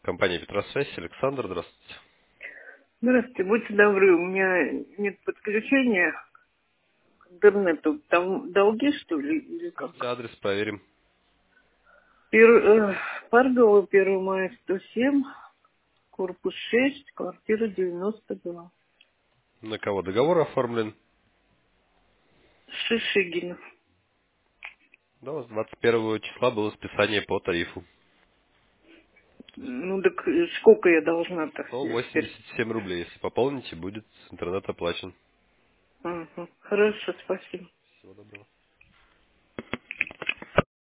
Компания Петросвязь, Александр, здравствуйте. Здравствуйте, будьте добры, у меня нет подключения к интернету. Там долги, что ли, или как? Скажите адрес, проверим. Паргова, 1 мая, 107, корпус 6, квартира 92. На кого договор оформлен? Шишигина. Да, у вас 21 числа было списание по тарифу. Ну так сколько я должна-то теперь? 187 рублей. Если пополните, будет интернет оплачен. Ага. Хорошо, спасибо. Всего доброго.